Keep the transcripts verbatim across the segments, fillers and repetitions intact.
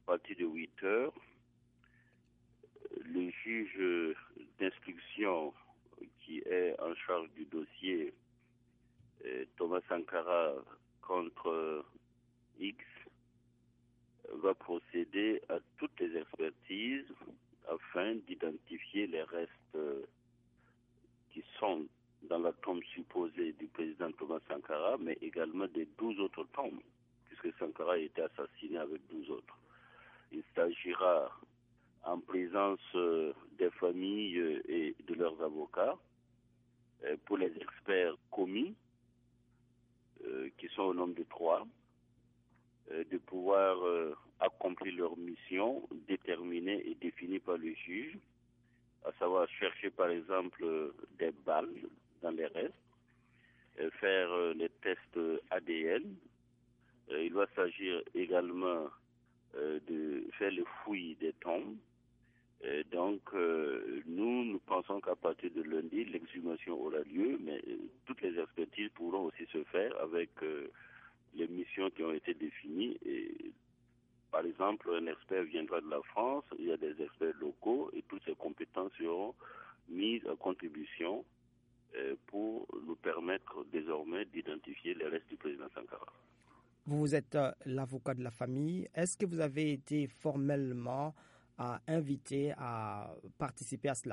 partir de huit heures, le juge d'instruction qui est en charge du dossier Thomas Sankara contre X va procéder à toutes les expertises afin d'identifier les restes qui sont dans la tombe supposée du président Thomas Sankara, mais également des douze autres tombes, puisque Sankara a été assassiné avec douze autres. Il s'agira, en présence des familles et de leurs avocats, pour les experts commis, qui sont au nombre de trois, de pouvoir accomplir leur mission déterminée et définie par le juge, à savoir chercher par exemple des balles dans les restes, faire les tests A D N. Il va s'agir également de faire les fouilles des tombes. Et donc, euh, nous, nous pensons qu'à partir de lundi, l'exhumation aura lieu, mais euh, toutes les expertises pourront aussi se faire avec euh, les missions qui ont été définies. Et, par exemple, un expert viendra de la France, il y a des experts locaux, et toutes ces compétences seront mises à contribution euh, pour nous permettre désormais d'identifier les restes du président Sankara. Vous êtes euh, l'avocat de la famille. Est-ce que vous avez été formellement à inviter à participer à cela?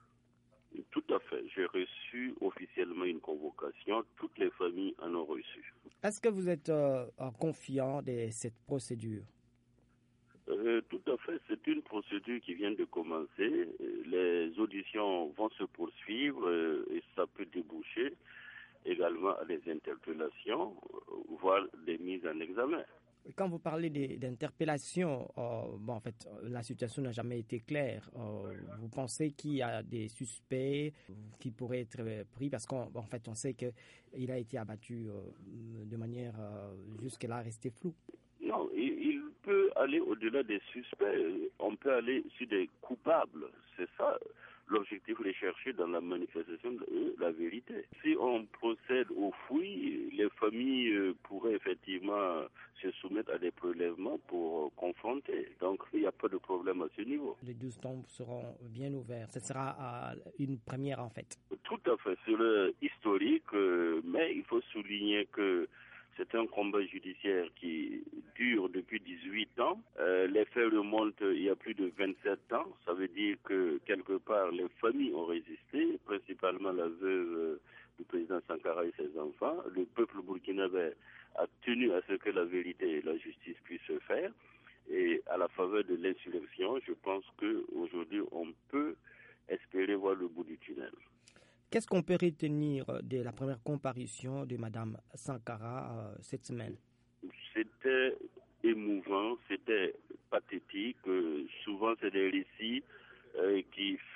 Tout à fait. J'ai reçu officiellement une convocation. Toutes les familles en ont reçu. Est-ce que vous êtes euh, confiant de cette procédure? Euh, tout à fait. C'est une procédure qui vient de commencer. Les auditions vont se poursuivre euh, et ça peut déboucher également à des interpellations, voire des mises en examen. Quand vous parlez d'interpellation, euh, bon, en fait, la situation n'a jamais été claire. Euh, vous pensez qu'il y a des suspects qui pourraient être pris parce qu'en en fait, on sait qu'il a été abattu euh, de manière euh, jusque-là restée floue. Non, il, il peut aller au-delà des suspects. On peut aller sur des coupables. C'est ça l'objectif de chercher dans la manifestation de la vérité. Si on procède aux fouilles, les familles pourraient effectivement se soumettre à des prélèvements pour confronter. Donc, il n'y a pas de problème à ce niveau. Les douze tombes seront bien ouvertes. Ce sera une première, en fait. Tout à fait. C'est le historique, mais il faut souligner que c'est un combat judiciaire qui dure depuis dix-huit ans. Euh, les faits remontent il y a plus de vingt-sept ans. Ça veut dire que, quelque part, les familles ont résisté, principalement la veuve du président Sankara et ses enfants. Le peuple burkinabé a tenu à ce que la vérité et la justice puissent se faire. Et à la faveur de l'insurrection, je pense qu'aujourd'hui, on peut espérer voir le bout du tunnel. Qu'est-ce qu'on peut retenir de la première comparution de Mme Sankara euh, cette semaine? C'était émouvant, c'était pathétique. Euh, souvent, c'est des récits euh, qui